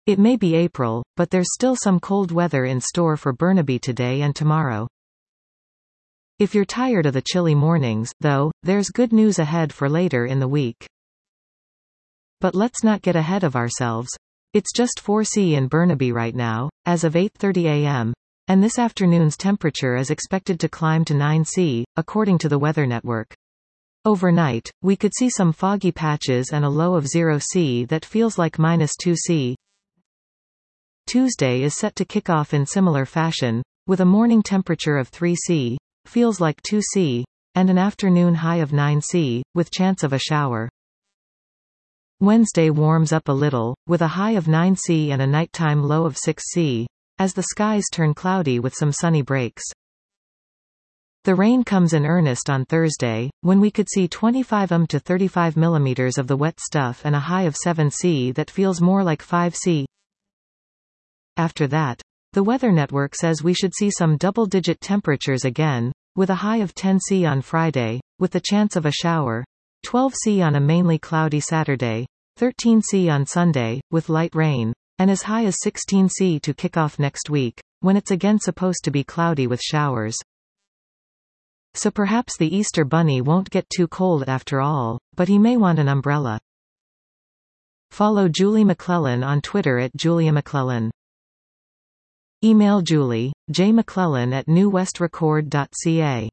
It may be April, but there's still some cold weather in store for Burnaby today and tomorrow. If you're tired of the chilly mornings, though, there's good news ahead for later in the week. But let's not get ahead of ourselves. It's just 4°C in Burnaby right now, as of 8:30 a.m., and this afternoon's temperature is expected to climb to 9°C, according to the Weather Network. Overnight, we could see some foggy patches and a low of 0°C that feels like -2°C. Tuesday is set to kick off in similar fashion, with a morning temperature of 3°C, feels like 2°C, and an afternoon high of 9°C, with chance of a shower. Wednesday warms up a little, with a high of 9°C and a nighttime low of 6°C, as the skies turn cloudy with some sunny breaks. The rain comes in earnest on Thursday, when we could see 25 to 35 mm of the wet stuff and a high of 7°C that feels more like 5°C. After that, the Weather Network says we should see some double-digit temperatures again, with a high of 10°C on Friday, with the chance of a shower, 12°C on a mainly cloudy Saturday, 13°C on Sunday, with light rain, and as high as 16°C to kick off next week, when it's again supposed to be cloudy with showers. So perhaps the Easter Bunny won't get too cold after all, but he may want an umbrella. Follow Julie McClellan on Twitter at Julia McClellan. Email Julie, jmcclellan@newwestrecord.ca.